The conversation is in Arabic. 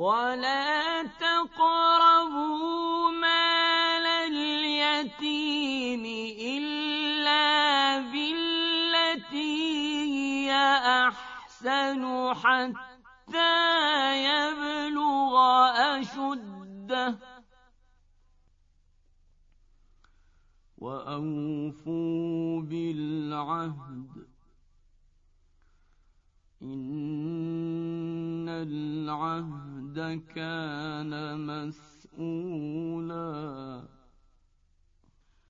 ولا تقربوا مال اليتيم إلا بالتي هي أحسن حتى يبلغ أشده وأوفوا بالعهد إن العهد كان مسؤولا